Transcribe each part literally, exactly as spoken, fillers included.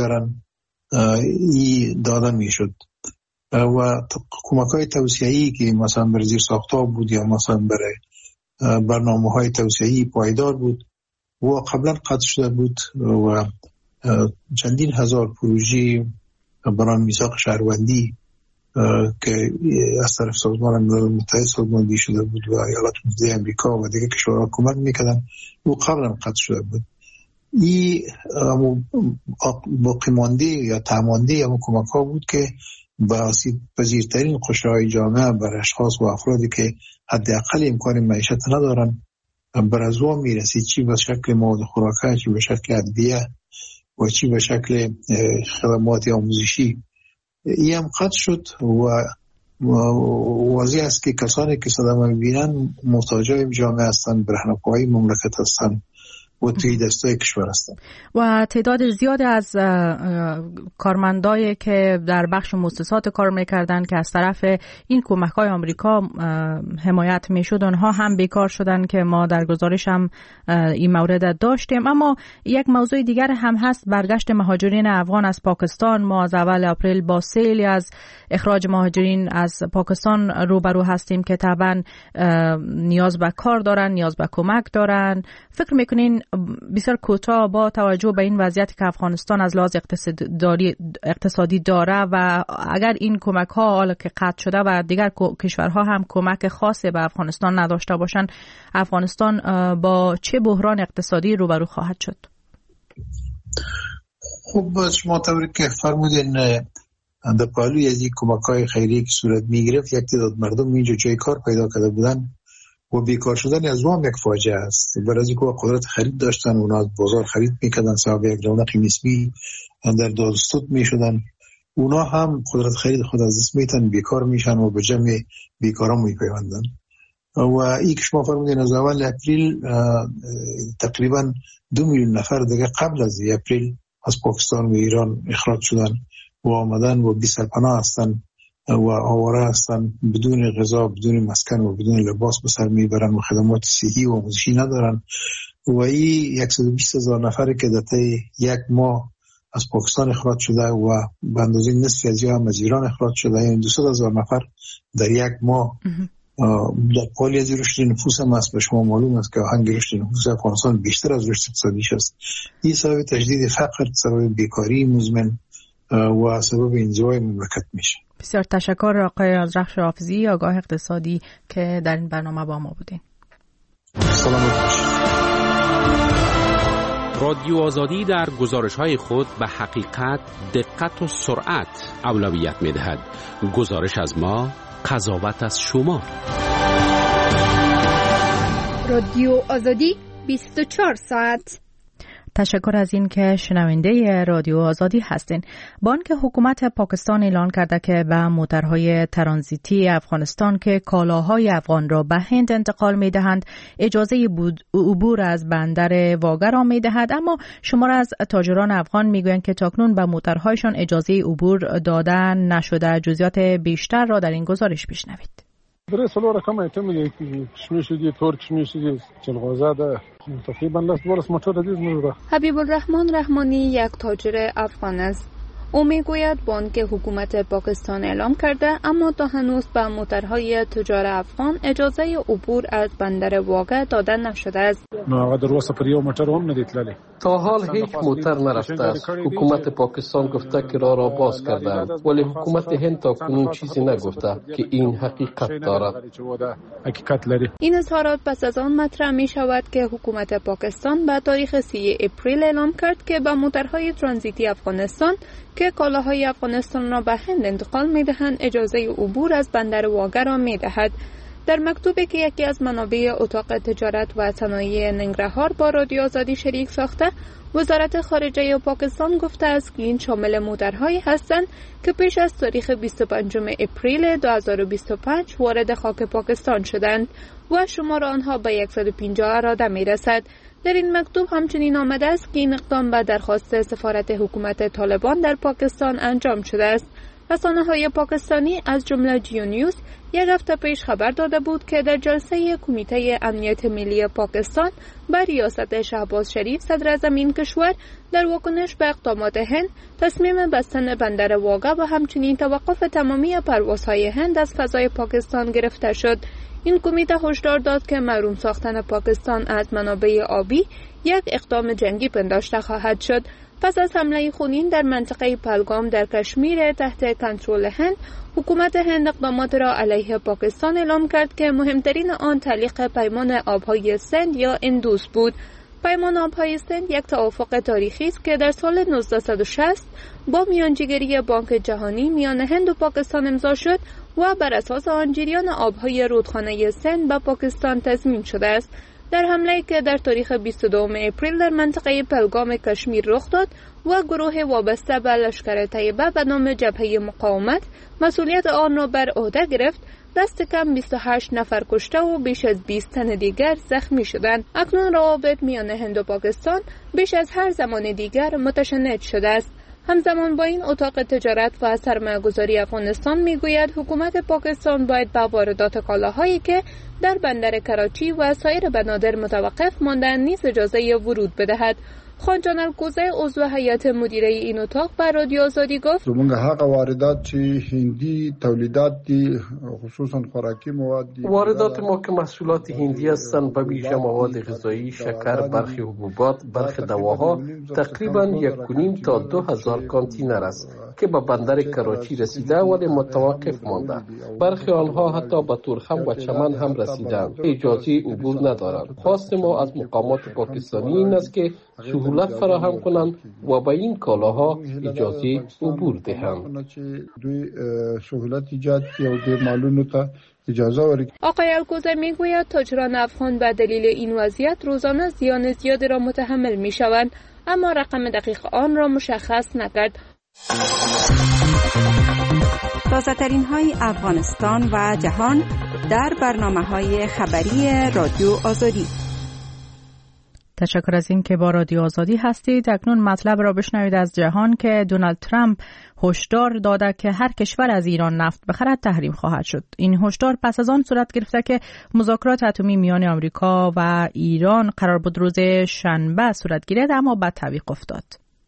دارن ای داده میشد و کمک‌های توسعه‌ای که مثلا بر زیر ساخت‌ها بود یا مثلا برای برنامه‌های توسعه‌ای پایدار بود و قبلا قطع شده بود و چندین هزار پروژه برای میثاق شهروندی که از طرف سازمان ملل متحد سازماندهی شده بود و ایالات متحده آمریکا و دیگر کشورها کمک میکردن و قبلا قطع شده بود. این باقی مانده یا تعمانده یا کمک ها بود که باسیط پذیرترین قشرهای جامعه بر اشخاص و افرادی که حداقل امکان معیشت ندارن بر از وام میرسید، چی به شکل مواد خوراکه، چی به شکل ادویه و چی به شکل خدمات آموزشی. این هم قطع شد و واضح است که کسانی که صدمه میبینن محتاجای جامعه هستند، برهنه‌پای مملکت هستند و توی دستای کشور هستند. و تعداد زیاد از کارمندایی که در بخش مؤسسات کار میکردن که از طرف این کمک‌های آمریکا حمایت میشد، آنها هم بیکار شدن که ما در گزارش هم این مورد داشتیم. اما یک موضوع دیگر هم هست، برگشت مهاجرین افغان از پاکستان. ما از اول اپریل با سیلی از اخراج مهاجرین از پاکستان روبرو هستیم که طبعا نیاز به کار دارن، نیاز به کمک دارن. فکر میکنین بسیار کوتاه با توجه به این وضعیتی که افغانستان از لحاظ اقتصادی داره و اگر این کمک ها حالا که قطع شده و دیگر کشورها هم کمک خاصی به افغانستان نداشته باشند، افغانستان با چه بحران اقتصادی روبرو خواهد شد؟ خب شما طوری که فرمودین در پهلوی از این کمک های خیریه که صورت می گرفت، یک تعداد مردم اینجا جای کار پیدا کرده بودن و بیکار شدن از وام یک فاجعه است. برای اینکه قدرت خرید داشتن، اونا از بازار خرید میکردن، صاحب یک رونق نسبی در دادستود میشدن، اونا هم قدرت خرید خود از دست میتن، بیکار میشن و به جمع بیکاران میپیوندن. و این که شما فرمودین از اول اپریل تقریبا دو میلیون نفر دیگه قبل از اپریل از پاکستان و ایران اخراج شدن و آمدن و بی سرپناه هستن و آواره هستن، بدون غذا، بدون مسکن و بدون لباس به سر میبرن و خدمات صحی و آموزشی ندارن. و این صد و بیست هزار نفری که در طی یک ماه از پاکستان اخراج شده و به اندازه نصف از هم از ایران اخراج شده، یعنی دویست هزار نفر در یک ماه. در حالی از رشد نفوس هم است، به شما معلوم است که آهنگ رشد نفوس افغانستان بیشتر از رشد اقتصادیش است. این سبب تجدید فقر، سبب بیکاری مزمن و سبب انزوای مملکت میشه. بسیار تشکر آقای آذرخش حافظی، آگاه اقتصادی که در این برنامه با ما بودین. سلامت باشید. رادیو آزادی در گزارش‌های خود به حقیقت، دقت و سرعت اولویت می‌دهد. گزارش از ما، قضاوت از شما. رادیو آزادی بیست و چهار ساعت. تشکر از این که شنونده رادیو آزادی هستین. بانک حکومت پاکستان اعلان کرده که به موترهای ترانزیتی افغانستان که کالاهای افغان را به هند انتقال می دهند اجازه عبور از بندر واگه را می دهد، اما شمار از تاجران افغان می گویند که تاکنون به موترهایشان اجازه عبور داده نشده. جزئیات بیشتر را در این گزارش بشنوید. درې څلور رقم ایتم دي، کشمیش دي، تور کشمیش دي، چلغوزه ده، تقریبا لاس دولس موتور دي زموږ. حبیب الرحمن رحمانی یک تاجر افغان است. او میگوید بانک حکومت پاکستان اعلام کرده اما تا هنوز به موترهای تجار افغان اجازه عبور از بندر واگه داده نشده است. نو هغه در اوسه پر یو موټر هم نه دی تللی. تا حال هیچ موتر نرفته است. حکومت پاکستان گفته که راه را باز کردند، ولی حکومت هند تا کنون چیزی نگفته که این حقیقت دارد. این اظهارات پس از آن مطرح می شود که حکومت پاکستان به تاریخ سی اپریل اعلام کرد که به موترهای ترانزیتی افغانستان که کالاهای افغانستان را به هند انتقال می دهند اجازه عبور از بندر واگه را می دهد. در مکتوبی که یکی از منابع اتاق تجارت و صنایع ننگرهار با رادیو آزادی شریک ساخته، وزارت خارجه پاکستان گفته است که این شامل موترهایی هستند که پیش از تاریخ بیست و پنجم اپریل دو هزار و بیست و پنج وارد خاک پاکستان شدند و شمار آنها به صد و پنجاه اراده می رسد. در این مکتوب همچنین آمده است که این اقدام به درخواست سفارت حکومت طالبان در پاکستان انجام شده است. رسانه‌های پاکستانی از جمله جیو نیوز یک هفته پیش خبر داده بود که در جلسه کمیته امنیت ملی پاکستان با ریاست شهباز شریف صدر اعظم این کشور در واکنش به اقدامات هند تصمیم بستن بندر واگه و همچنین توقف تمامی پروازهای هند از فضای پاکستان گرفته شد. این کمیته هشدار داد که محروم ساختن پاکستان از منابع آبی یک اقدام جنگی پنداشته خواهد شد. پس از حمله خونین در منطقه پهلگام در کشمیر تحت کنترل هند، حکومت هند اقدامات را علیه پاکستان اعلام کرد که مهمترین آن تعلیق پیمان آبهای سند یا اندوس بود. پیمان آبهای سند یک توافق تاریخی است که در سال نوزده شصت با میانجیگری بانک جهانی میان هند و پاکستان امضا شد و بر اساس آن جریان آبهای رودخانه سند به پاکستان تضمین شده است. در حمله‌ای که در تاریخ بیست و دوم اپریل در منطقه پهلگام کشمیر رخ داد و گروه وابسته به لشکر طیبه به نام جبهه مقاومت مسئولیت آن را بر عهده گرفت، دست کم بیست و هشت نفر کشته و بیش از بیست تن دیگر زخمی شدند. اکنون روابط میان هند و پاکستان بیش از هر زمان دیگر متشنج شده است. همزمان با این، اتاق تجارت و سرمایه‌گذاری افغانستان میگوید حکومت پاکستان باید به واردات کالاهایی که در بندر کراچی و سایر بنادر متوقف ماندن نیز اجازه ورود بدهد. خانجان الکوزه عضو هیئت مدیره این اتاق به رادیو آزادی گفت: زمونږ هغه واردات چې هندي تولیدات دي، خصوصا خوراکي مواد دي. واردات ما که محصولات هندی هستند، به ویژه مواد غذایی، شکر، برخی حبوبات، برخی دواها، تقریبا یک و نیم تا دو هزار کانتینر است که به بندر کراچی رسیده ولی متوقف مانده. برخی آنها حتی به تورخم و چمن هم رسیدند، اجازه عبور ندارند. خواست ما از مقامات پاکستانی این است که سهولت فراهم کنند و به این کالاها اجازه عبور دهند. آقای الکوزه میگوید تاجران افغان به دلیل این وضعیت روزانه زیان زیادی را متحمل می شوند، اما رقم دقیق آن را مشخص نکرد. تازه ترین های افغانستان و جهان در برنامه های خبری رادیو آزادی. تشکر از این که با رادیو آزادی هستید. اکنون مطلب را بشنوید از جهان که دونالد ترامپ هشدار داده که هر کشور از ایران نفت بخرد تحریم خواهد شد. این هشدار پس از آن صورت گرفته که مذاکرات اتمی میان آمریکا و ایران قرار بود روز شنبه صورت گیرد، اما بعد تعویق افتاد.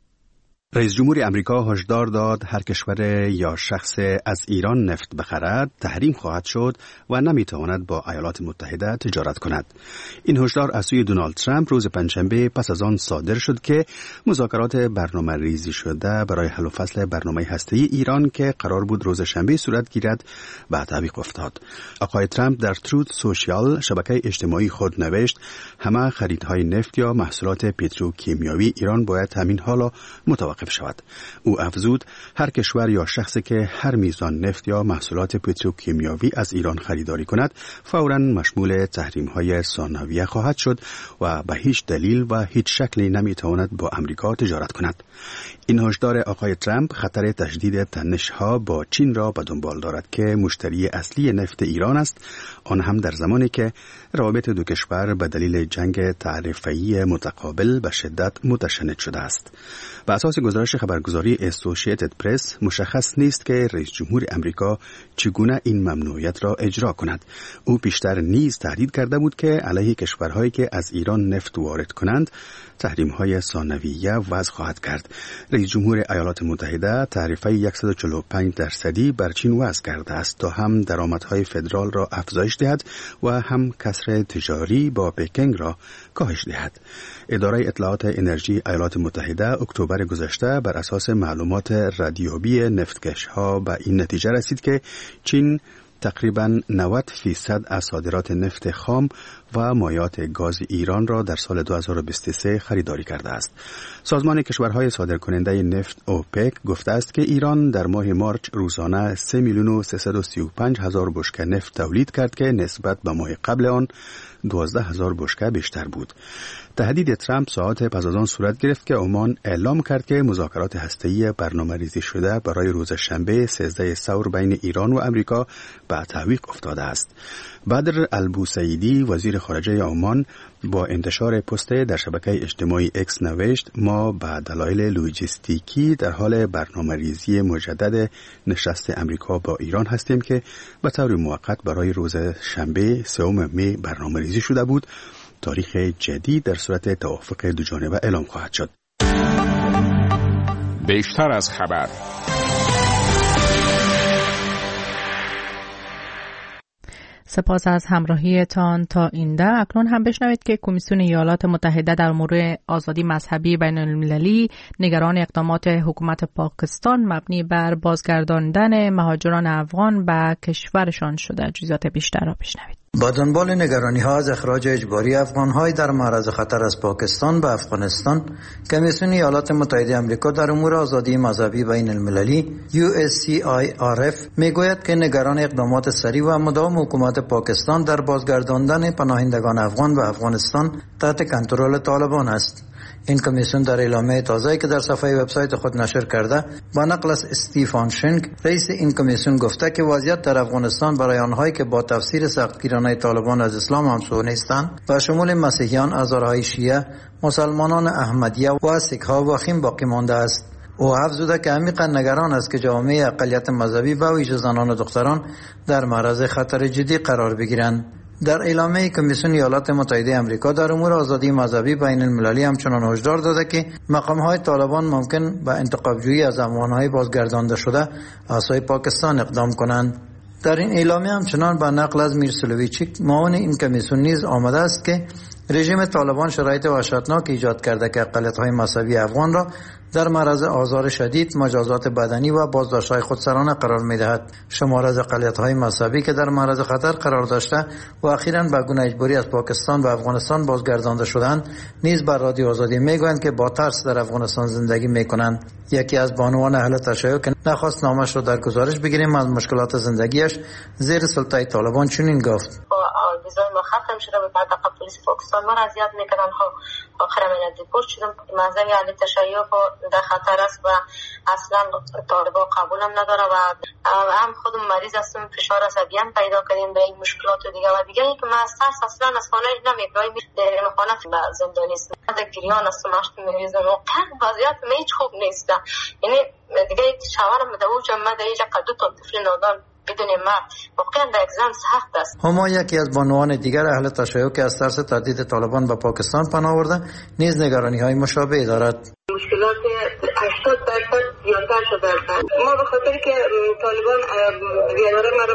رئیس جمهور امریکا هشدار داد هر کشور یا شخص از ایران نفت بخرد تحریم خواهد شد و نمیتواند با ایالات متحده تجارت کند. این هشدار از سوی دونالد ترامپ روز پنجشنبه پس از آن صادر شد که مذاکرات برنامه ریزی شده برای حل و فصل برنامه هسته‌ای ایران که قرار بود روز شنبه صورت گیرد به تعویق افتاد. آقای ترامپ در تروت سوشیال شبکه اجتماعی خود نوشت همه خریدهای نفت یا محصولات پتروکیمیایی ایران باید همین حالا متوقف شود. او افزود هر کشور یا شخصی که هر میزان نفت یا محصولات پتروکیمیایی از ایران خریداری کند فوراً مشمول تحریم‌های ثانویه خواهد شد و به هیچ دلیل و هیچ شکلی نمیتواند با امریکا تجارت کند. این هشدار آقای ترامپ خطر تشدید تنش‌ها با چین را به دنبال دارد که مشتری اصلی نفت ایران است، آن هم در زمانی که روابط دو کشور به دلیل جنگ تعرفه‌ای متقابل به شدت متشنج شده است. بر اساس گزارش خبرگزاری اسوسییتد پرس مشخص نیست که رئیس جمهور امریکا چگونه این ممنوعیت را اجرا کند. او پیشتر نیز تهدید کرده بود که علیه کشورهایی که از ایران نفت وارد کنند تحریم‌های ثانویه وضع خواهد کرد. رئیس جمهور ایالات متحده تعرفه صد و چهل و پنج درصدی بر چین وضع کرده است تا هم درآمدهای فدرال را افزایش دهد و هم کسر تجاری با پکینگ را کاهش دهد. اداره اطلاعات انرژی ایالات متحده اکتبر گذشته بر اساس معلومات ردیابی نفتکش‌ها به این نتیجه رسید که چین تقریباً نود فیصد از صادرات نفت خام و مایعات گاز ایران را در سال دو هزار و بیست و سه خریداری کرده است. سازمان کشورهای صادرکننده نفت اوپک گفته است که ایران در ماه مارچ روزانه سه میلیون و سیصد و سی و پنج هزار بشکه نفت تولید کرد که نسبت به ماه قبل آن دوازده هزار بشکه بیشتر بود. تهدید ترامپ ساعات پس از آن صورت گرفت که عمان اعلام کرد که مذاکرات هسته‌ای برنامه‌ریزی شده برای روز شنبه سیزده ثور بین ایران و امریکا به تعویق افتاده است. بدر البوسعیدی وزیر وزیر خارجه عمان با انتشار پست در شبکه اجتماعی اکس نوشت: ما به دلایل لوجستیکی در حال برنامه‌ریزی مجدد نشست امریکا با ایران هستیم که به طور موقت برای روز شنبه سوم می برنامه‌ریزی شده بود. تاریخ جدید در صورت توافق دوجانبه اعلام خواهد شد. بیشتر از خبر. سپاس از همراهیتان تا اینجا. اکنون هم بشنوید که کمیسیون ایالات متحده در امور آزادی مذهبی بین المللی نگران اقدامات حکومت پاکستان مبنی بر بازگرداندن مهاجران افغان به کشورشان شده. جزئیات بیشتر را بشنوید. با دنبال نگرانی‌ها از اخراج اجباری افغان‌های در معرض خطر از پاکستان به افغانستان، کمیسیون ایالات متحده آمریکا در امور آزادی مذهبی بین المللی یو اس سی آی آر اف میگوید که نگران اقدامات سریع و مداوم حکومت پاکستان در بازگرداندن پناهندگان افغان به افغانستان تحت کنترل طالبان است. این کمیسیون در اعلامیه تازه‌ای که در صفحه وبسایت خود نشر کرده با نقل از استیفان شنگ، رئیس این کمیسیون، گفته که وضعیت در افغانستان برای آنهایی که با تفسیر سختگیرانه طالبان از اسلام همسو نیستند و شمول مسیحیان، هزارهای شیعه، مسلمانان احمدیه و سیک‌ها وخیم باقی مانده است. او افزوده که عمیقا نگران است که جامعه اقلیت مذهبی به ویژه زنان و دختران در معرض خطر جدی قرار بگیرند. در اعلامیه کمیسیون ایالات متحده آمریکا در امور آزادی مذهبی بین المللی همچنان هشدار داده که مقام‌های طالبان ممکن به انتقاب‌جویی از افغان‌های بازگردانده شده از سوی پاکستان اقدام کنند. در این اعلامیه همچنان به نقل از میر سلویچیک، معاون این کمیسیون، نیز آمده است که رژیم طالبان شرایط وحشتناک ایجاد کرده که اقلیت‌های مذهبی افغان را در معرض آزار شدید، مجازات بدنی و بازداشت‌های خودسرانه قرار می‌دهد. شمار از اقلیت‌های مذهبی که در معرض خطر قرار داشته و اخیراً به گونه اجباری از پاکستان و افغانستان بازگردانده شدند، نیز بر رادیو آزادی میگویند که با ترس در افغانستان زندگی می‌کنند. یکی از بانوان اهل تشیع که نخواست نامش را در گزارش بگیریم از مشکلات زندگیش زیر سلطه طالبان چنین گفت: ویزای ما ختم شده بود، بعد دقیقا پلیس پاکستان ما را اذیت میکردن. خب آخر من دیپورت شدم. منظر اهل تشیع در خطر است و اصلا طالبان قبول هم نداره و هم خودم مریض هستم، فشار عصبی هم پیدا کردیم به این مشکلات دیگه و دیگه این که من از ترس اصلا از خانه نمیرم. در خانه به زندانی است، در گریان هستم، مشت میریزم. واقعا وضعیت من هیچ خوب نیست. یعنی دیگه شوهرم به دوجه من در اینجا دو تا طفل نادان بدون مرد، واقعا در اگزام سخت است. هما یکی از بانوان دیگر اهل تشیع که از ترس تهدید طالبان به پاکستان پناه آورده نیز نگرانی‌های مشابه دارد. مشکلات هشتاد درصد زیادتر شده است. ما به خاطر که طالبان بیاداره ما رو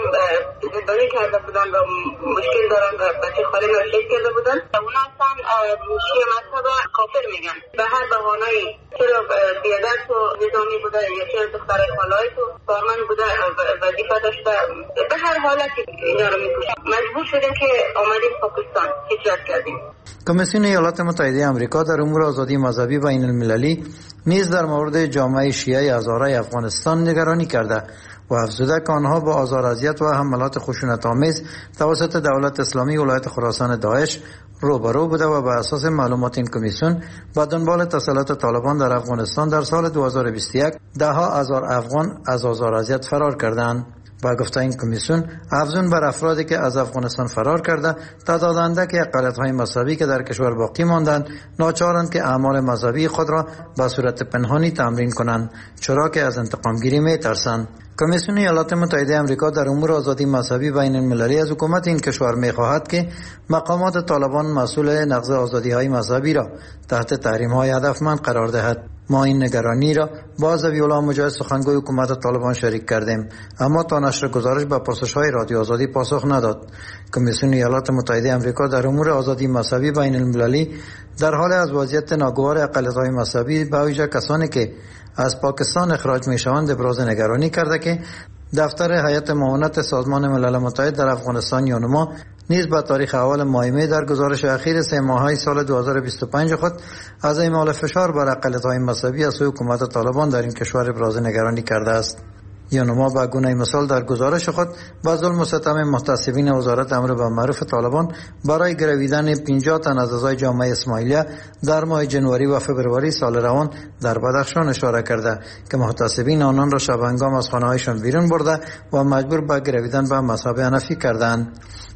بری کرده بودن و مشکل دارن و بچه خاله ما شکل کرده بودن، اونا اصلا شیعه مذهب کافر میگن. به هر بهانه‌ای چرا بیادر تو نظامی بوده یا چرا دختر خالای تو کارمند بوده وظیفه داشته، به هر حالتی اینا رو میپوشن. مجبور شدیم که آمدیم پاکستان هجرت کردیم. کمیسیون ایالات متحده آمریکا در امور آزادی مذهبی بین المللی نیز در مورد جامعه شیعه هزاره افغانستان نگرانی کرده و افزوده که آنها با آزار اذیت و حملات خشونت‌آمیز توسط دولت اسلامی ولایت خراسان داعش روبرو بوده و بر اساس معلومات این کمیسیون با دنبال تسلط طالبان در افغانستان در سال دو هزار و بیست و یک ده ها هزار افغان از آزار اذیت فرار کردند. با گفته این کمیسیون، افزون بر افرادی که از افغانستان فرار کرده، تعداد اندک اقلیت‌های مذهبی که در کشور باقی ماندند ناچارند که اعمال مذهبی خود را به صورت پنهانی تمرین کنند، چرا که از انتقام گیری می‌ترسند. کمیسیون ایالات متحده آمریکا در امور آزادی مذهبی بین المللی از حکومت این کشور می‌خواهد که مقامات طالبان مسئول نقض آزادی‌های مذهبی را تحت تحریم‌های هدفمند قرار دهد. ما این نگرانی را با ذبیح‌الله مجاهد سخنگوی حکومت طالبان شریک کردیم، اما تا نشر گزارش به پرسش‌های رادیو آزادی پاسخ نداد. کمیسیون ایالات متحده آمریکا در امور آزادی مذهبی بین المللی در حال از وضعیت ناگوار اقلیت‌های مذهبی به ویژه کسانی که از پاکستان اخراج می‌شوند ابراز نگرانی کرده که دفتر هیئت معاونت سازمان ملل متحد در افغانستان یونما نیز به تاریخ اول ماه می در گزارش اخیر سه ماهه سال دو هزار و بیست و پنج خود از اعمال فشار بر اقلیت‌های مذهبی از سوی حکومت طالبان در این کشور ابراز نگرانی کرده است. یونما به گونه مثال در گزارش خود با ظلم و ستم محتسبین وزارت امر بالمعروف طالبان برای گرویدن پنجاه تن از اعضای جامعه اسماعیلیه در ماه جنوری و فبروری سال روان در بدخشان اشاره کرده که محتسبین آنان را شب هنگام از خانه‌هایشان بیرون برده و مجبور به گرویدن به مذهب حنفی کردند.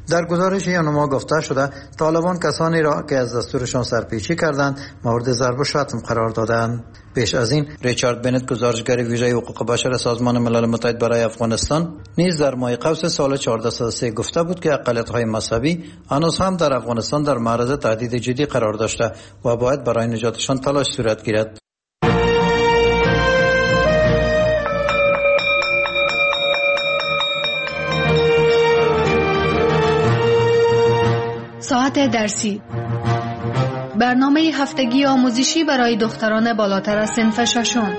در گزارش یونما گفته شده طالبان کسانی را که از دستورشان سرپیچی کردند مورد ضرب و شتم قرار دادند. پیش از این ریچارد بنت گزارشگر ویژه حقوق بشر سازمان ملل متحد برای افغانستان نیز در ماه قوس سال چهارده صد و سه گفته بود که اقلیت‌های مذهبی هنوز هم در افغانستان در معرض تهدید جدی قرار داشته و باید برای نجاتشان تلاش صورت گیرد. ساعت درسی، برنامه هفتگی آموزشی برای دختران بالاتر از صنف ششم.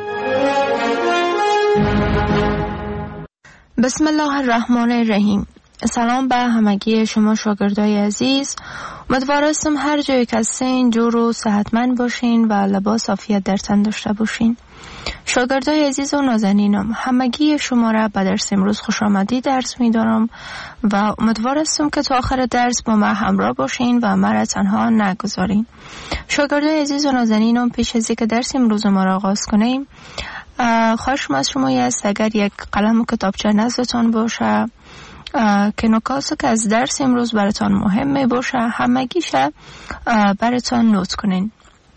بسم الله الرحمن الرحیم. سلام به همگی شما شاگردای عزیز. امیدوارم هر جایی که هستین جور و صحتمند باشین و لباس عافیت در تن داشته باشین. شاگردای عزیز و نازنینم، همگی شما را به درس امروز خوش آمدید درس می‌دارم و امیدوارم که تا آخر درس با من همراه باشین و مرا تنها نگذارین. شاگردای عزیز و نازنینم، پیش از اینکه درس امروز ما را آغاز کنیم خواهشم از شما است اگر یک قلم و کتابچه نزدتان باشه که نکاتی که از درس امروز براتان مهمه باشه همگیشه براتان نوت کنین.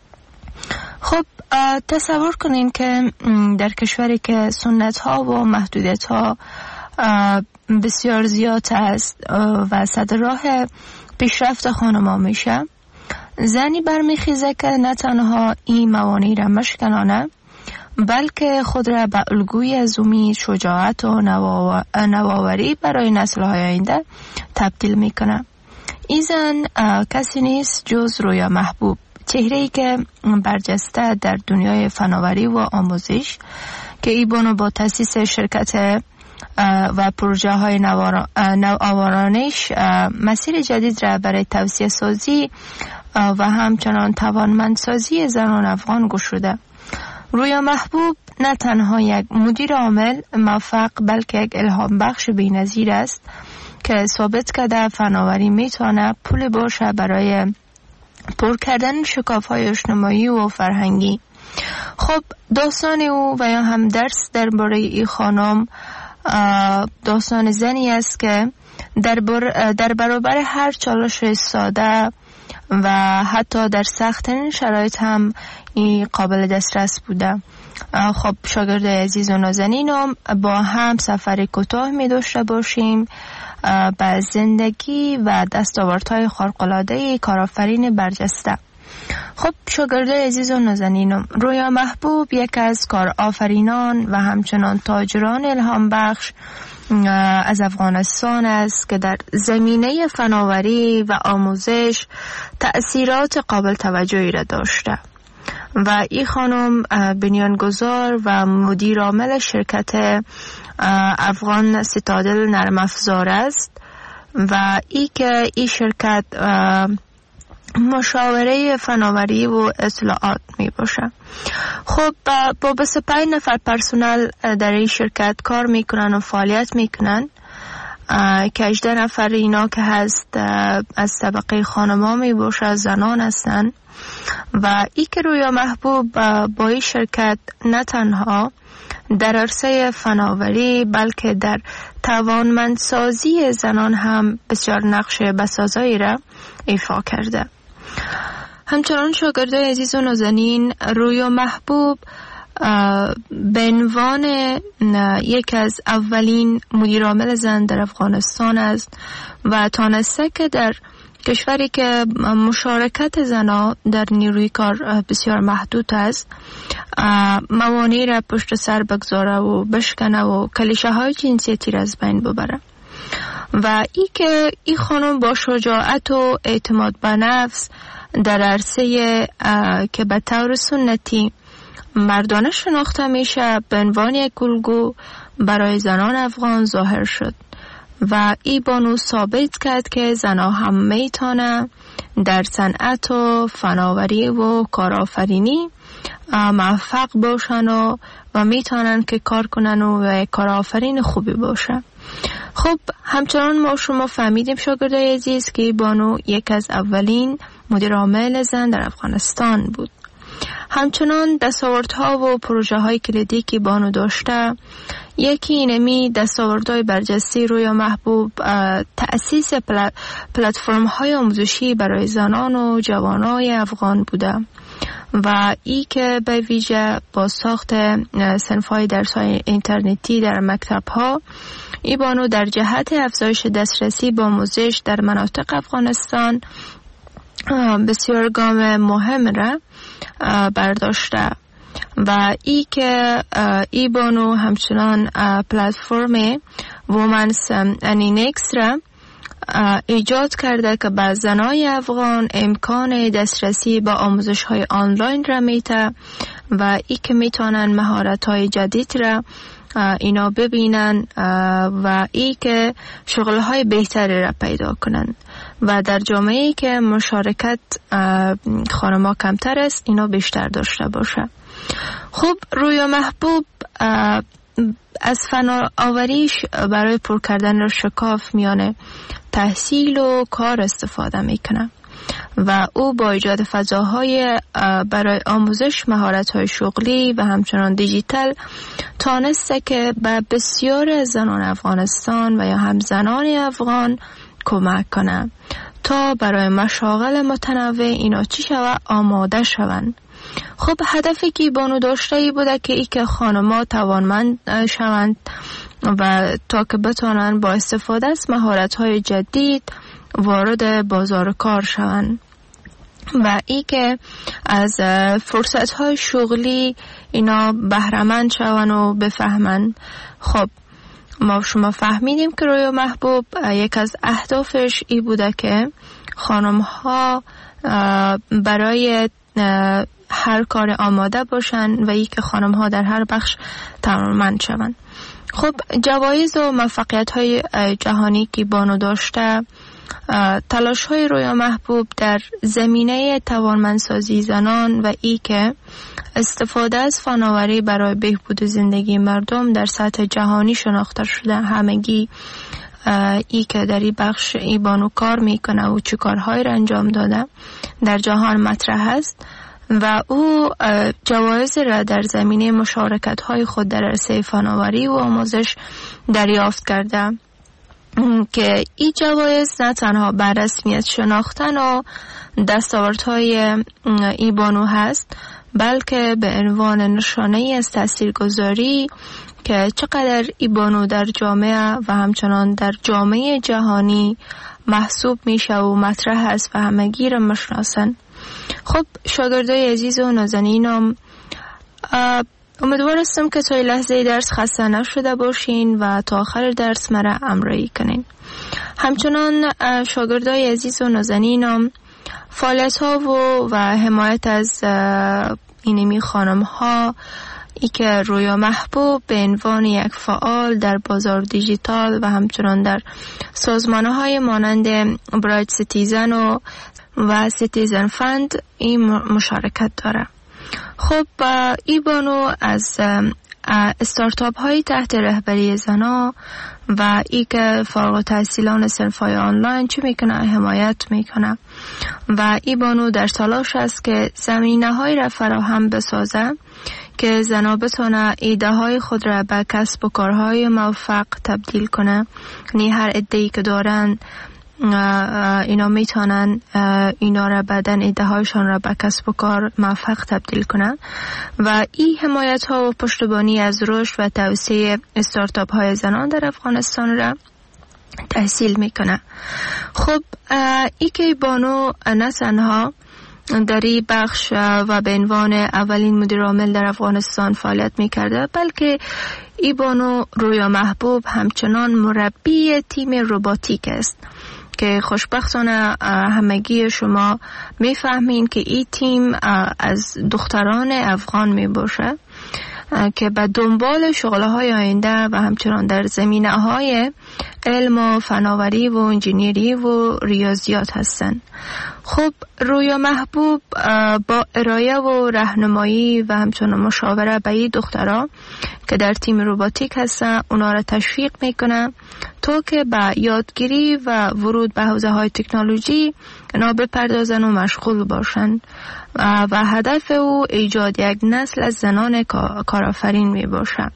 خب تصور کنین که در کشوری که سنت ها و محدودیت ها بسیار زیاد است و صد راه پیشرفت خانما میشه، زنی برمیخیزه که نه تنها این موانع را مشکنانه بلکه خود را به الگوی از امید، شجاعت و نوآوری برای نسل های آینده تبدیل میکنه. این زن کسی نیست جز رویا محبوب، چهره‌ای که برجسته در دنیای فناوری و آموزش که ای بانو با تأسیس شرکت و پروژه های نوآورانش مسیر جدید را برای توسعه سازی و همچنان توانمندسازی زنان افغان گشوده. رویا محبوب نه تنها یک مدیر عامل موفق بلکه یک الهام بخش بی‌نظیر است که ثابت کرده فناوری میتونه پول باشه برای پر کردن شکاف‌های اجتماعی و فرهنگی. خب داستان او و یا هم درس درباره این خانم داستان زنی است که در, بر در برابر هر چالش ساده و حتی در سخت‌ترین شرایط هم این قابل دسترس بوده. خب شاگرد عزیز و نازنینم، با هم سفر کوتاه می داشته باشیم به زندگی و دستاوردهای خارق‌العاده کارآفرین برجسته. خب شاگردای عزیز و نازنینم، رویا محبوب یک از کارآفرینان و همچنان تاجران الهام بخش از افغانستان است که در زمینه فناوری و آموزش تأثیرات قابل توجهی را داشته و این خانم بنیانگذار و مدیر عامل شرکت افغان ستادل نرم افزار است و ای که این شرکت مشاوره فناوری و اطلاعات می باشه. خب با بیست و پنج نفر پرسنل در این شرکت کار میکنن و فعالیت میکنن که هجده نفر اینا که هست از طبقه خانما می باشه، زنان هستن و ای که رویا محبوب با این شرکت نه تنها در عرصه فناوری بلکه در توانمندسازی زنان هم بسیار نقش بسازایی را ایفا کرده. همچنان شاگردای عزیز و نازنین، رویا محبوب به عنوان یک از اولین مدیر عامل زن در افغانستان است و تانسته که در کشوری که مشارکت زنها در نیروی کار بسیار محدود است موانع را پشت سر بگذاره و بشکنه و کلیشه های جنسیتی را از بین ببره و ای که این خانم با شجاعت و اعتماد به نفس در عرصه که به طور سنتی مردانه شناخته میشه به عنوان یک الگو برای زنان افغان ظاهر شد و ای بانو ثابت کرد که زنها هم میتونه در صنعت و فناوری و کارآفرینی موفق باشن و, و میتونن که کار کنن و کارآفرین خوبی باشن. خب همچنان ما شما فهمیدیم شاگردای عزیز که بانو یک از اولین مدیر عامل زن در افغانستان بود. همچنان دستاوردها و پروژه های کلیدی که بانو داشته، یکی اینمی دستاوردهای برجسته رویا محبوب تأسیس پلتفرم های آموزشی برای زنان و جوانای افغان بوده و ای که به ویژه با ساخت صنف‌های درس‌های اینترنتی در مکتب‌ها، ای بانو در جهت افزایش دسترسی به آموزش در مناطق افغانستان بسیار گام مهم را برداشته و ای که ای بانو همچنان پلتفرم وومنز انینکس را ایجاد کرده که به زنای افغان امکان دسترسی به آموزش های آنلاین را میته و ای که میتونن مهارت های جدید را اینا ببینن و ای که شغل های بهتری را پیدا کنن و در جامعه‌ای که مشارکت خانم‌ها کمتر است اینا بیشتر داشته باشه. خب رویا محبوب از فناوریش برای پر کردن شکاف میانه تحصیل و کار استفاده میکنه و او با ایجاد فضاهای برای آموزش مهارت‌های شغلی و همچنان دیجیتال تانسته که به بسیار زنان افغانستان و یا هم زنان افغان کمک کنه تا برای مشاغل متنوع اینا چی شوه آماده شوند. خب هدفی که بانو داشته ای بوده که ای که خانم‌ها توانمند شوند و تا که بتونن با استفاده از مهارت‌های جدید وارد بازار کار شوند و ای که از فرصت‌های شغلی اینا بهره‌مند شوند و بفهمن. خب ما شما فهمیدیم که رویا محبوب یک از اهدافش ای بوده که خانم‌ها برای هر کار آماده باشن و ای که خانم‌ها در هر بخش توانمند شوند. خب جوایز و موفقیت‌های جهانی که بانو داشته، تلاش‌های رویا محبوب در زمینه توانمندسازی زنان و ای که استفاده از فناوری برای بهبود زندگی مردم در سطح جهانی شناخته شده. همگی ای که در این بخش ای بانو کار میکنه و چه کارهایی را انجام داده در جهان مطرح است و او جوایز را در زمینه مشارکت‌های خود در عرصه فناوری و آموزش دریافت کرده که این جوایز نه تنها بر رسمیت شناختن و دستاوردهای ای بانو هست، بلکه به عنوان نشانه از تاثیرگذاری که چقدر ای بانو در جامعه و همچنان در جامعه جهانی محسوب میشه و مطرح است و همگی را میشناسن. خب شاگردای عزیز و نازنینم، امیدوار هستم که تا لحظه درس خسته نشده باشین و تا آخر درس مرا همراهی کنین. همچنان شاگردای عزیز و نازنینم، فعالیت ها و, و حمایت از اینمی خانم ها ای که رویا محبوب به عنوان یک فعال در بازار دیجیتال و همچنان در سازمان های مانند برایت سیتیزن و و سیتیزن فند این مشارکت داره. خب ای بانو از استارتاپ های تحت رهبری زنا و ای که فارغ التحصیلان صنف‌های آنلاین چی میکنه حمایت میکنه و ای بانو در تلاش است که زمینه های را فراهم بسازه که زنا بتونه ایده های خود را به کسب و کارهای موفق تبدیل کنه. یعنی هر ایده‌ای که دارن اینا میتونن اینا را بعدن ایده هایشان را به کسب و کار موفق تبدیل کنن و این حمایت ها و پشتیبانی از رشد و توسعه استارتاپ های زنان در افغانستان را تحصیل میکنه. خب ای که بانو نه تنها در این بخش و به عنوان اولین مدیر عامل در افغانستان فعالیت میکرده، بلکه ای بانو رویا محبوب همچنان مربی تیم روباتیک است که خوشبختانه همگی شما میفهمین که این تیم از دختران افغان می باشه که به دنبال شغل‌های آینده و همچنان در زمینه‌های علم و فناوری و انجینیری و ریاضیات هستند. خب رویا محبوب با ارائه و راهنمایی و همچنان مشاوره به این دخترها که در تیم روباتیک هستن اونا را تشویق میکنه تا که به یادگیری و ورود به حوزه های تکنولوژی اینا بپردازن و مشغول باشند و هدف او ایجاد یک نسل از زنان کارآفرین می باشد.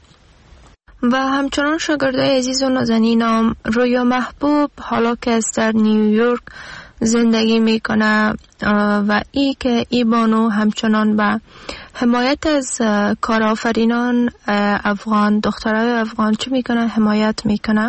و همچنان شاگردای عزیز و نازنینم، رویا محبوب حالا که از در نیویورک زندگی میکنه و ای که ای بانو همچنان به حمایت از کارآفرینان افغان، دخترای افغان چی میکنه؟ حمایت میکنه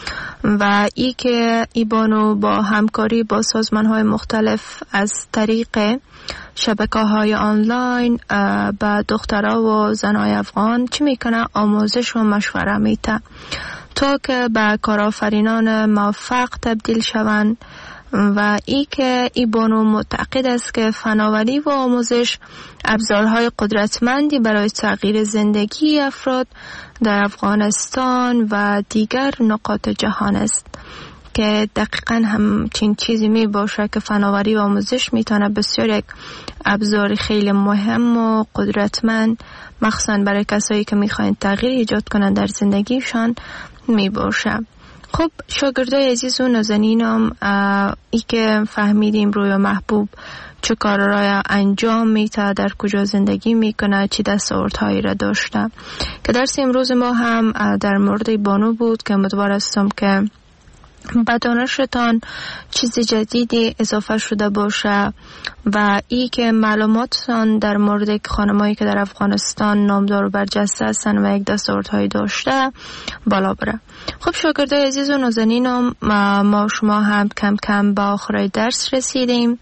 و ای که ای بانو با همکاری با سازمان های مختلف از طریق شبکه های آنلاین به دخترها و زنای افغان چی میکنه؟ آموزش و مشوره میده تا که به کارآفرینان موفق تبدیل شوند. و ای که ای بانو معتقد است که فناوری و آموزش ابزارهای قدرتمندی برای تغییر زندگی افراد در افغانستان و دیگر نقاط جهان است که دقیقاً همچین چیزی می باشه که فناوری و آموزش میتونه بسیار یک ابزار خیلی مهم و قدرتمند مخصوصاً برای کسایی که میخواین تغییر ایجاد کنن در زندگیشان می باشه. خب شاگردای عزیز و نازنینم، ای که فهمیدیم رویا محبوب چه کارایی انجام میده، در کجا زندگی میکنه، چی دستاوردهایی را داشته، که درس امروز ما هم در مورد بانو بود که امیدوار هستم که به دانشتان چیز جدیدی اضافه شده باشه و ای که معلوماتتان در مورد خانمایی که در افغانستان نامدار و برجسته هستن و یک دستاوردهایی داشته بالا بره. خب شاگردای عزیز و نازنینم، ما شما هم کم کم به آخرای درس رسیدیم.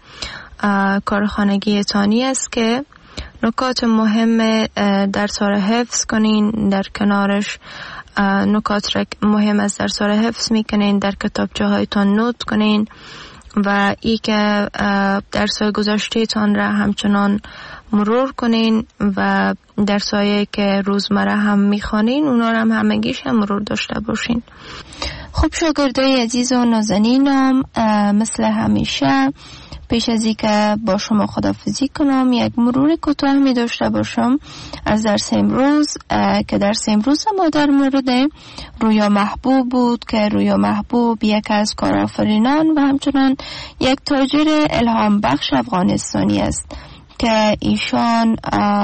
کار خانگی تانی است که نکات مهم درس را حفظ کنین، در کنارش نکات را مهم از درس را حفظ میکنین، در کتابچه هایتان نوت کنین و ای که درس های گذشته تان را همچنان مرور کنین و درس هایی که روزمره هم میخوانین اونا را هم همگیش هم مرور داشته باشین. خب شاگردای عزیز و نازنینم، مثل همیشه پیش از این که با شما خداحافظی کنم یک مرور کوتاه می داشته باشم از درس امروز، که درس امروز ما در مورد رویا محبوب بود که رویا محبوب یک از کارآفرینان و همچنان یک تاجر الهام بخش افغانستانی است که ایشان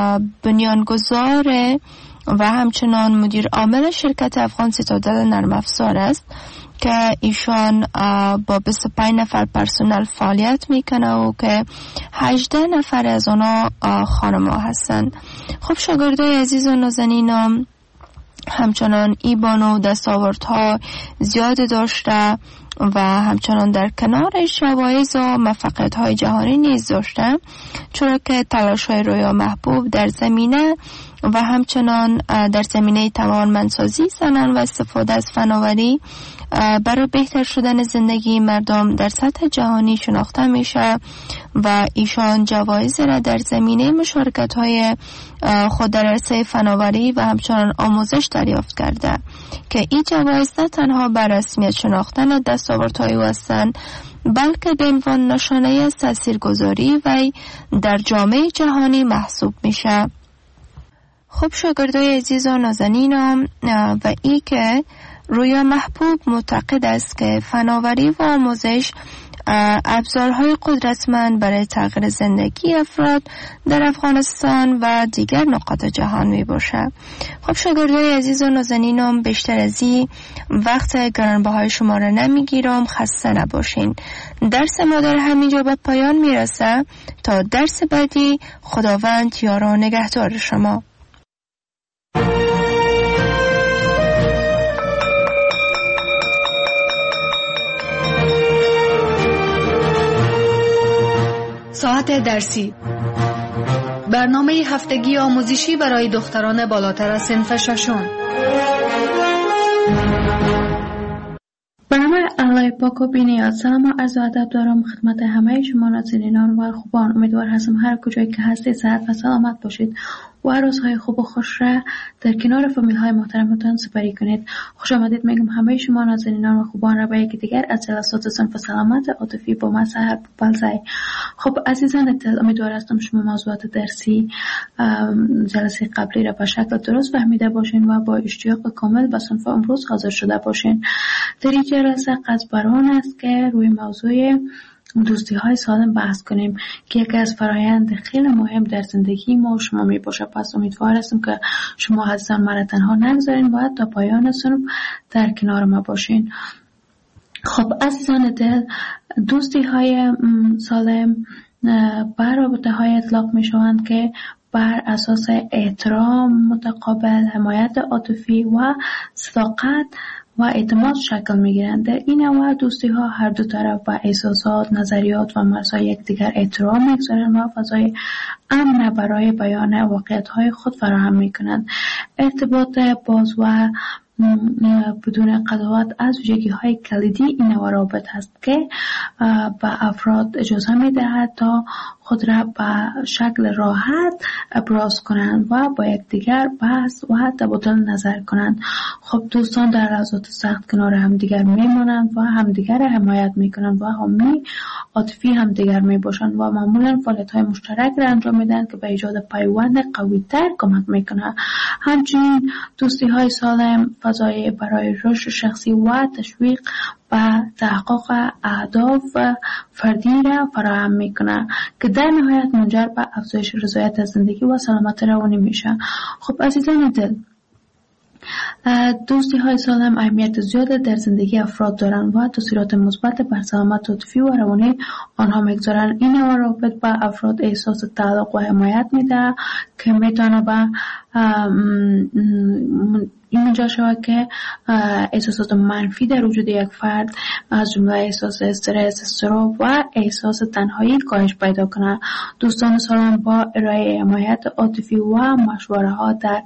بنیانگذار و همچنان مدیر عامل شرکت افغان سیتادل نرم افزار است که ایشان با بیست و پنج نفر پرسنل فعالیت میکنه و که هجده نفر از اونا خانم ها هستن. خب شاگردای عزیز و نازنینم، همچنان ای بانو دستاوردها زیاد داشته و همچنان در کنارش جوایز و موفقیت های جهانی نیز داشته، چرا که تلاش های رویا محبوب در زمینه و همچنان در زمینه توانمندسازی زنان و استفاده از فناوری برای بهتر شدن زندگی مردم در سطح جهانی شناخته میشه و ایشان جوایز را در زمینه مشارکت های خود در عرصه فناوری و همچنان آموزش دریافت کرده که این جوایز نه تنها بر رسمیت شناختن دستاوردهای او هستند، بلکه به عنوان نشانه از تاثیرگذاری و در جامعه جهانی محسوب میشه. خب شاگردای عزیز و نازنینم، و ای که رویا محبوب معتقد است که فناوری و آموزش ابزارهای قدرتمند برای تغییر زندگی افراد در افغانستان و دیگر نقاط جهان می باشه. خب شاگردای عزیز و نازنینم، بیشتر از این وقت گرانبهای شما را نمیگیرم، خسته نباشین. درس ما در همینجا به پایان میرسه. تا درس بعدی، خداوند یار و نگهدار شما. ساعت درسی، برنامه هفتگی آموزشی برای دختران بالاتر از صنف ششم. به نام الله پاک و بی‌نیاز، سلام و عرض ادب دارم خدمت همه شما ناظرینان و خوبان. امیدوار هستم هر کجایی که هستید صحت و سلامت باشید و روزهای خوب و خوش را در کنار فامیل های محترمتان سپری کنید. خوش آمدید میگم همه شما ناظرینان و خوبان را به یکی دیگر از جلسات صنف سلامت عاطفی با مصاحب پلزای. خب عزیزان دل، امیدوار هستم شما موضوعات درسی جلسه قبلی را به شکل درست فهمیده باشین و با اشتیاق کامل به صنف امروز حاضر شده باشین. در این جلسه قصد بر آن است که روی موضوع دوستی های سالم بحث کنیم که یکی از فرایند خیلی مهم در زندگی ما و شما می باشه. پس امیدوار هستم که شما عزیزان مرا تنها نگذارین و تا پایان صنف در کنار ما باشین. خب عزیزان دل، دوستی های سالم بر رابطه های اطلاق می شوند که بر اساس احترام متقابل، حمایت عاطفی و صداقت و اعتماد شکل می گیرند. در این نوع دوستی ها هر دو طرف با احساسات، نظریات و مرزهای یکدیگر احترام میگذارند و فضای امن برای بیان واقعیت های خود فراهم می کنند. ارتباط باز و بدون قضاوت از ویژگی های کلیدی این نوع رابط است که به افراد اجازه می دهد تا خود را به شکل راحت ابراز کنند و با یکدیگر بحث و تبادل نظر کنند. خب دوستان در لحظات سخت کنار همدیگر میمانند و همدیگر را حمایت میکنند و حامی عاطفی همدیگر میباشند و معمولا فعالیت های مشترک را انجام میدهند که به ایجاد پیوند قوی تر کمک میکنه. همچنین دوستی های سالم فضای برای رشد شخصی و تشویق و تحقق اهداف فردی را فراهم میکنه که در نهایت منجر به افزایش رضایت از زندگی و سلامت روانی میشه. خب عزیزان دل، دوستی های سالم اهمیت زیاد در زندگی افراد دارند و تاثیرات مثبت بر سلامت عاطفی و روانی آنها میگذارند. این نوع رابط به افراد احساس تعلق و حمایت میده که میتونه به این منجر شود که احساسات منفی در وجود یک فرد از جمله احساس استرس، اضطراب و احساس تنهایی کاهش پیدا کنه. دوستان سالم با ارائه حمایت عاطفی و مشوره ها در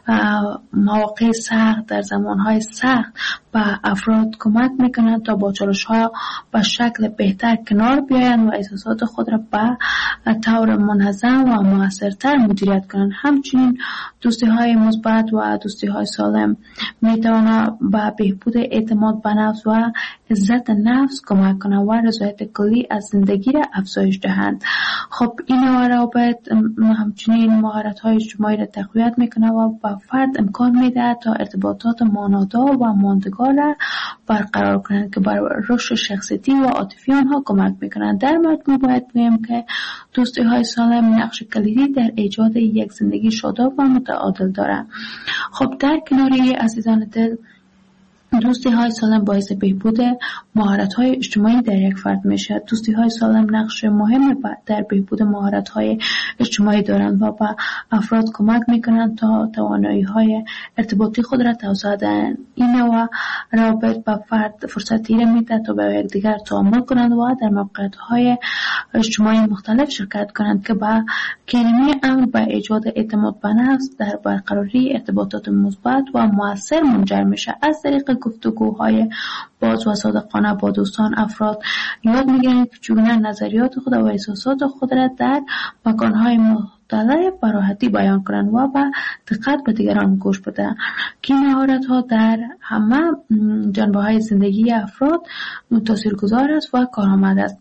مواقع سخت، در زمانهای سخت به افراد کمک میکنند تا با چالش ها به شکل بهتر کنار بیایند و احساسات خود را به طور منظم و موثرتر مدیریت کنند. همچنین دوستی های مثبت و دوستی های سالم میتواند به بهبود اعتماد به نفس و عزت نفس کمک کنند و رضایت کلی از زندگی را افزایش دهند. خب این نوع روابط همچنین مهارت های اجتماعی را تقویت میکنه و به فرد امکان میده تا ارتباطات مانادار و ماندگار را برقرار کنند که بر رشد شخصیتی و عاطفی آنها کمک میکنند. در مجموع باید بگویم که دوستی های سالم نقش کلیدی در ایجاد یک زندگی شاداب و متعادل دارند. خب در کناری عزیزان دل، دوستی های سالم باعث بهبود مهارت های اجتماعی در یک فرد میشه. دوستی های سالم نقش مهم در بهبود مهارت های اجتماعی دارند و به افراد کمک میکنند تا توانایی های ارتباطی خود را توسعه دهند. این نوع روابط به فرد فرصتی را میده تا به یکدیگر تعامل کنند و در موقعیت های اجتماعی مختلف شرکت کنند که با کلمه امر به ایجاد اعتماد به نفس در برقراری ارتباطات مثبت و مؤثر منجر میشه. از طریق گفتگوهای باز و صادقانه با دوستان افراد یاد میگیرند که چگونه نظریات خود و احساسات خود را در مکانهای مختلف به راحتی بیان کنند و با دقت به دیگران گوش بدهند که این مهارت‌ها در همه جنبه‌های زندگی افراد تاثیرگذار است و کارآمد است.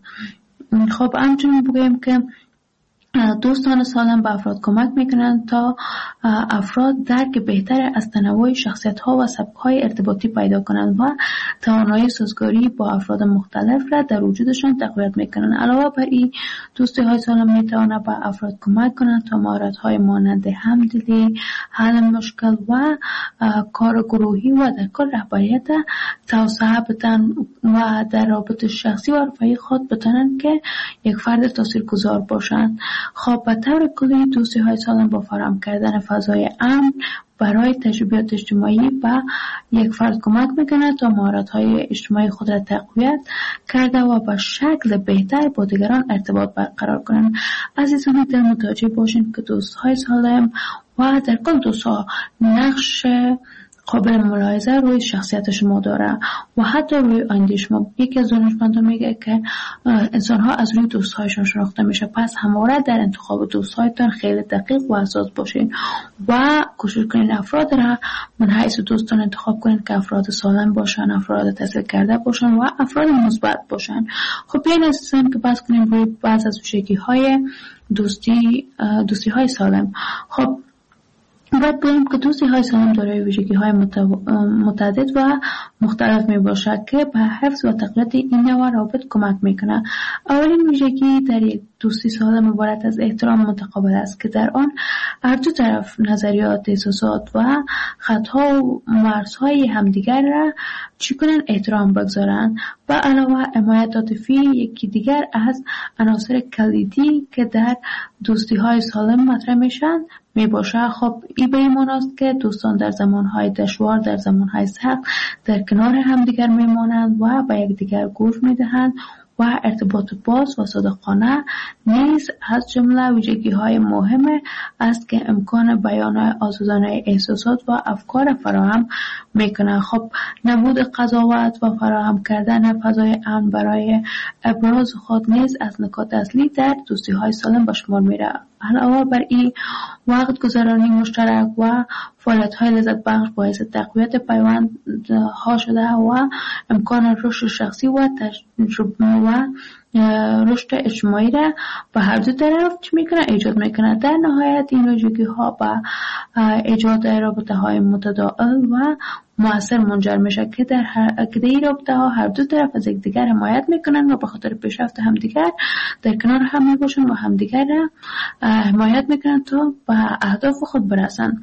خب همچنین بگویم که دوستان سالم به افراد کمک میکنند تا افراد درک بهتر از تنوع شخصیت ها و سبک های ارتباطی پیدا کنند و توانایی سازگاری با افراد مختلف را در وجودشان تقویت میکنند. علاوه بر این، دوستی های سالم میتوانند به افراد کمک کنند تا مهارت های مانند همدلی، حل مشکل و کار گروهی و در کل رهبریت توسعه بدن و در رابطه شخصی و رفاهی خود بتوانند که یک فرد تاثیرگذار باشند. خب به طور کلی دوستی های سالم با فراهم کردن فضای امن برای تجربیات اجتماعی به یک فرد کمک میکنه تا مهارت های اجتماعی خود را تقویت کرده و به شکل بهتر با دیگران ارتباط برقرار کنند. عزیزان دل، متوجه باشین که دوست های سالم و در کل دوست ها نقش قابل ملاحظه روی شخصیت شما داره و حتی روی آینده شما. یکی از دانشمندان میگه که انسان ها از روی دوست هایشان شناخته میشه. پس همواره در انتخاب دوست هایتان خیلی دقیق و حساس باشین و کوشش کنین افراد را من حیث دوستان انتخاب کنین که افراد سالم باشن، افراد تحصیل کرده باشن و افراد مثبت باشن. خب بیاین عزیزان که بحث کنیم روی بعض از ویژگی های دوستی دوستی های سالم. خب باید بگیم که دوستی های سالم دارای ویژگی های متعدد و مختلف می باشد که به حفظ و تقویت این نوع روابط کمک میکنه. اولین ویژگی در یک دوستی سالم عبارت از احترام متقابل است که در آن هر دو طرف نظریات، احساسات و خطها و مرزهای همدیگر را چی کنن احترام بگذارن. و علاوه حمایت عاطفی یکی دیگر از عناصر کلیدی که در دوستی های سالم مطرح میشن می باشه. خب این به این معناست که دوستان در زمانهای دشوار، در زمانهای سخت در کنار همدیگر میمانند و به یکدیگر گوش میدهند و ارتباط باز و صادقانه نیز از جمله ویژگی های مهم است که امکان بیان آزادانه احساسات و افکار فراهم میکنه. خب نبود قضاوت و فراهم کردن فضای امن برای ابراز خود نیز از نکات اصلی در دوستی های سالم به شمار میره. علاوه بر این وقت گذرانی مشترک و فعالیت های لذت بخش باعث تقویت پیوند ها شده و امکان رشد شخصی و تجربه و رشد اجتماعی را به هر دو طرف چی میکنه ایجاد میکنه. در نهایت این ویژگی ها به ایجاد رابطه های متداول و مؤثر منجر میشه که در هر که در این رابطه ها هر دو طرف از یکدیگر حمایت میکنن و به خاطر پیشرفت همدیگر در کنار هم میباشن و همدیگر را حمایت میکنن تا به اهداف خود برسن.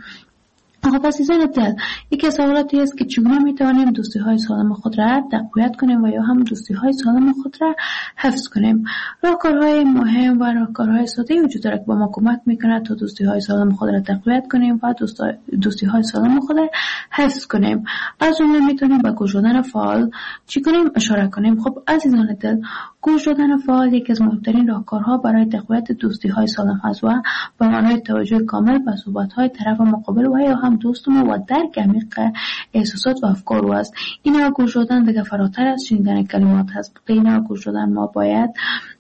خب عزیزان دل، یکی از سوالاتی است که چگونه میتوانیم دوستی های سالم خود را تقویت کنیم و یا هم دوستی های سالم خود را حفظ کنیم. راهکارهای مهم و راهکارهای ساده وجود دارد که با ما کمک میکنه تا دوستی های سالم خود را تقویت کنیم و دوستی های سالم خود را حفظ کنیم. از جمله میتونیم به گوش دادن فعال چی کنیم اشاره کنیم. خب عزیزان دل، گوش دادن فعال یکی از مهمترین راهکارها برای تقویت دوستی های سالم است و به معنای توجه کامل به صحبت های طرف مقابل و یا هم دوستم و درک عمیق احساسات و افکار او است. این گوش دادن دیگه فراتر از شنیدن کلمات هست. این گوش دادن ما باید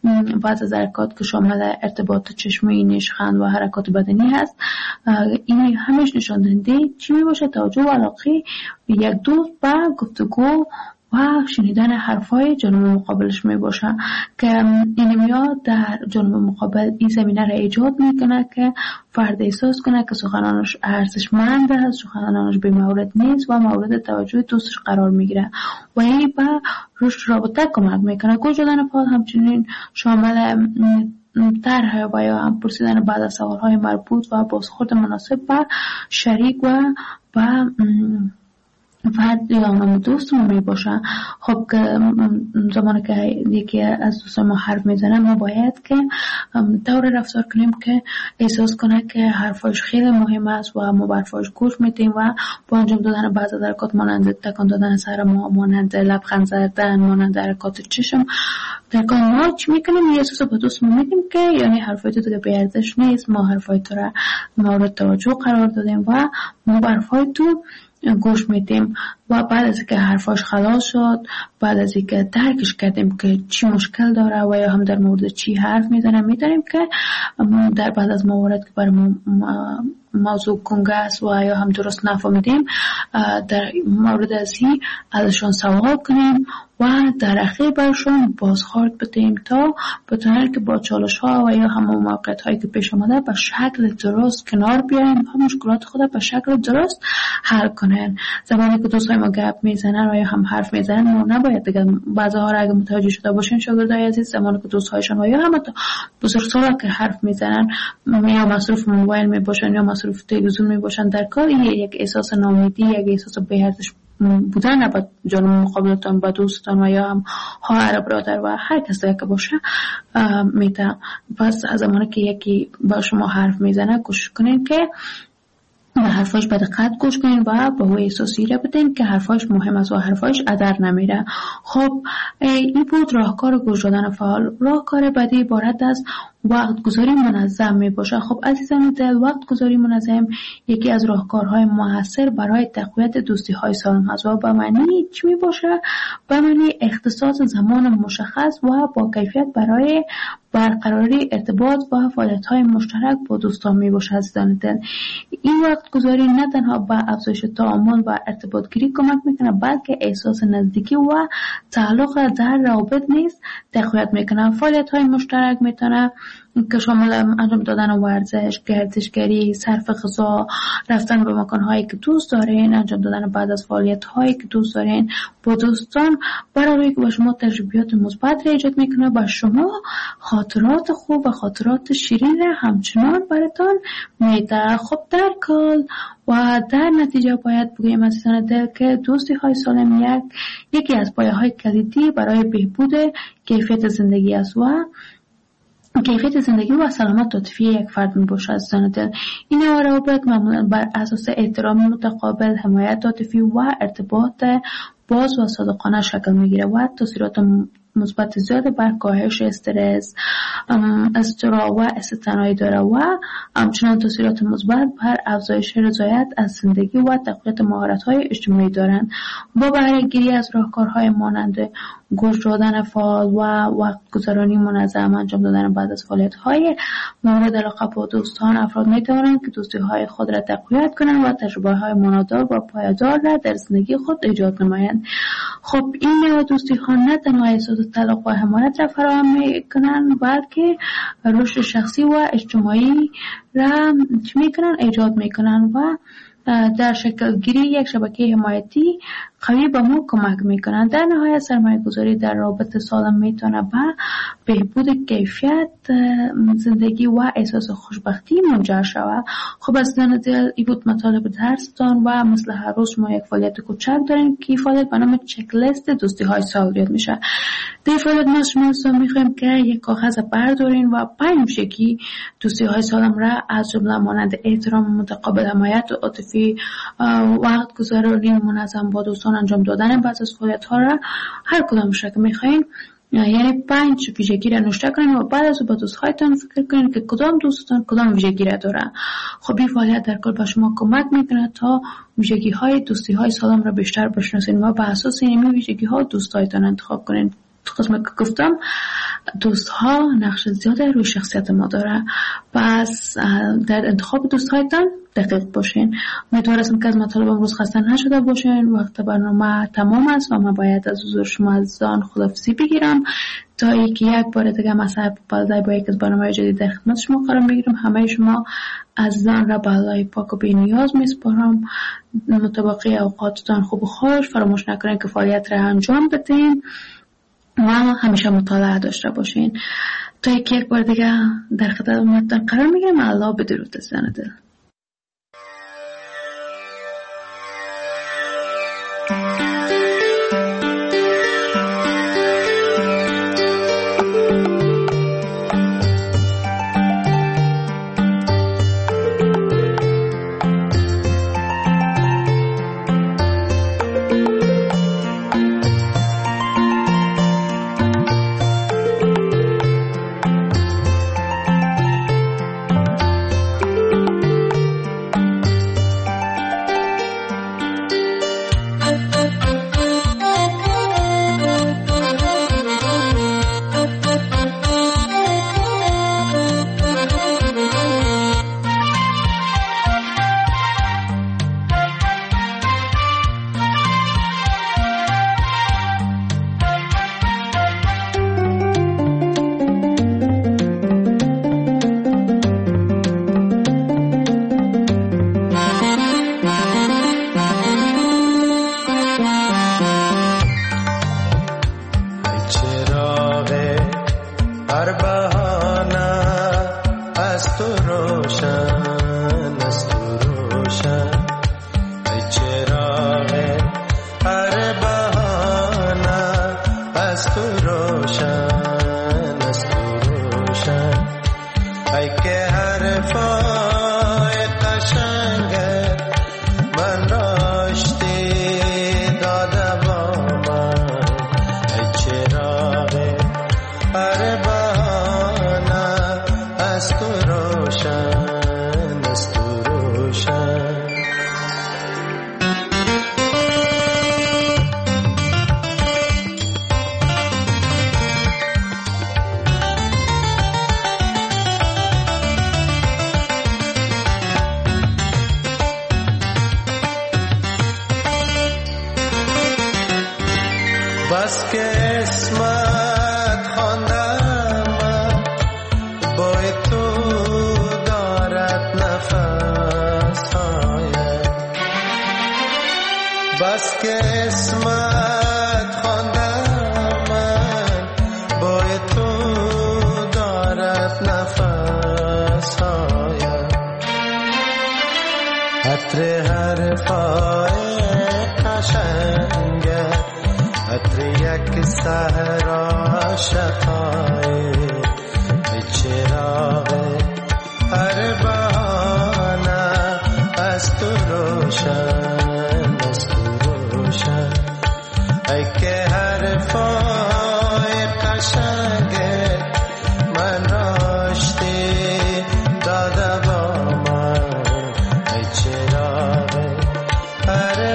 بعض از حرکات که شامل ارتباط چشمی، نیشخند و حرکات بدنی هست، این همش نشان دهنده چی می باشه؟ توجه و علاقه یک دوست به گفتگو و شنیدن حرفای جانب مقابلش می باشه که این میاد در جانب مقابل این زمینه را ایجاد میکنه که فرد احساس کنه که سخنانش ارزشمند است، سخنانش به مورد نیست و مورد توجه دوستش قرار میگیره و این به رشد رابطه کمک میکنه. گوش دادن فعال همچنین شامل طرح و یا هم پرسیدن بعد از سوالهای مربوط و بازخورد مناسب به شریک و به فرد یا هم دوست ما می باشه. خب که زمانی که یکی از دوستان ما حرف میزنه ما باید که طور رفتار کنیم که احساس کنه که حرفاش خیلی مهم است و ما به حرفاش گوش میدیم و با انجام دادن بعضی حرکات مانند تکان دادن سر ما، مانند لبخند زدن، مانند حرکات چشم در کار ما چی میکنیم؟ یه احساس به دوست ما میدیم که یعنی حرفای تو دیگه بی ارزش نیست، ما حرفای تو را مورد توجه قرار دادیم و ما حرفای تو گوش میدیم و بعد از اینکه حرفاش خلاص شد، بعد از اینکه درکش کردیم که چی مشکل داره و یا هم در مورد چی حرف میزنه، میدونیم که در بعد از موارد که برای موضوع کنگه است و یا هم درست نفهمیدیم در مورد از این ازشان سوال کنیم و در اخیر برشون بازخورد بدیم تا بتونن که با چالش ها و یا هم موقعیت هایی که پیش آمده به شکل درست کنار بیایم و مشکلات خود به شکل درست حل کنن. زمانی که دوستای ما گپ میزنن و یا هم حرف میزنن ما نباید دیگه بعضی‌ها را اگه متوجه شده باشین شاگردای عزیز، زمانی که دوستهایشون و یا هم بزرگسالا که حرف میزنن یا مصروف موبایل میباشن یا مصروف تلویزیون میباشن در کار، یک احساس ناامیدی، یک احساس بی‌ارزش بودن با جانب مقابلتان، با دوستان و یا هم خواهر برادر و هر کس که باشه میتونم. پس از زمانی که یکی با شما حرف میزنه کوشش کنین که به حرفاش به دقت گوش کنین و به هوی احساسی را بدین که حرفاش مهم است و حرفاش ادر نمیره. خب این بود راهکار گوش دادن فعال. راهکار بعدی عبارت از وقت گذاری منظم می باشه. خب عزیزان دل، وقت گذاری منظم یکی از راهکارهای موثر برای تقویت دوستی های سالم است و به معنی چی می باشه؟ به معنی اختصاص زمان مشخص و با کیفیت برای برقراری ارتباط و فعالیت های مشترک با دوستان می باشه. عزیزان دل، این وقت گذاری نه تنها به افزایش تعامل و ارتباط گیری کمک میکنه بلکه احساس نزدیکی و تعلق در روابط نیز تقویت میکنه. فعالیت های مشترک میتونه که شامل انجام دادن ورزش، گردشگری، صرف غذا، رفتن به مکان‌هایی که دوست دارین، انجام دادن بعد از فعالیت‌هایی که دوست دارین با دوستان، برای که به شما تجربیات مثبت را ایجاد میکنه، به شما خاطرات خوب و خاطرات شیرین را همچنان براتون میده. خب در کل و در نتیجه باید بگویم عزیزان دل که دوستی های سالم یک یکی از پایه های کلیدی برای بهبود کیفیت زندگی است و کیفیت زندگی و سلامت عاطفی یک فرد میباشد عزیزان دل. این روابط معمولا بر اساس احترام متقابل، حمایت عاطفی و ارتباط باز و صادقانه شکل میگیره و تاثیرات مثبت زیاد بر کاهش استرس، اضطراب و استثنایی داره و همچنان تاثیرات مثبت بر افزایش رضایت از زندگی و تقویت مهارت‌های اجتماعی دارند. با بهره گیری از راهکارهای مانند گوش دادن فعال و وقت گذرانی منظم، انجام دادن بعد از فعالیت‌های مورد علاقه با دوستان، افراد می‌توانند که دوستی‌های خود را تقویت کنند و تجربه‌های مانادار و پایدار را در زندگی خود ایجاد نمایند. خب این نوع دوستی‌ها نه تنها احساس تعلق و حمایت را فراهم می‌کنند بلکه رشد شخصی و اجتماعی را می‌کنند ایجاد می‌کنند و در شکل گیری یک شبکه حمایتی قوی به ما کمک میکنند. در نهایت سرمایه گذاری در رابطه سالم میتونه به بهبود کیفیت زندگی و احساس خوشبختی منجر شود. خب از دل ای بود مطالب درستان و مثل هر روز ما یک فعالیت کوچک داریم که فعالیت به نام چک لیست دوستی های سال یاد میشه. در فعالیت ما شما میخوایم که یک کاغذ بردارین و پنج یکی دوستی های سالم را از جمله مانند احترام متقابل، حمایت عاطفی، وقت گذرانی منظم با دوستان، انجام دادن بعض از فعالیت ها را هر کدامش را که میخواین، یعنی پنج ویژگی را نوشته کنین و بعد از با دوستهایتان فکر کنین که کدام دوستتان کدام ویژگی را داره. خب این فعالیت در کل به شما کمک میکنه تا ویژگی های دوستی های سالم را بیشتر بشناسین و به اساس این ویژگی ها دوستهایتان انتخاب کنین. تو قسمت که گفتم دوست ها نقش زیاده روی شخصیت ما داره، پس در انتخاب دوست هایتان دقیق باشین. امیدوارم که از مطالب امروز خسته نشده باشین. وقت برنامه تمام است و من باید از حضور شما عزیزان خداحافظی بگیرم تا اینکه یک بار دیگه مساعد بالای با یک از برنامه جدید در خدمت شما قرار بگیرم. همه شما عزیزان را به الله پاک و بی نیاز میسپارم. مطابق اوقاتتان خوب و خوش، فراموش نکنین که فعالیت را انجام بدین و همیشه مطالعه داشته باشین. تا یک بار دیگه در خدمتتان قرار میگیرم. الله بدرود عزیزان دل. بس که اسمت خواندم با بس که اسمت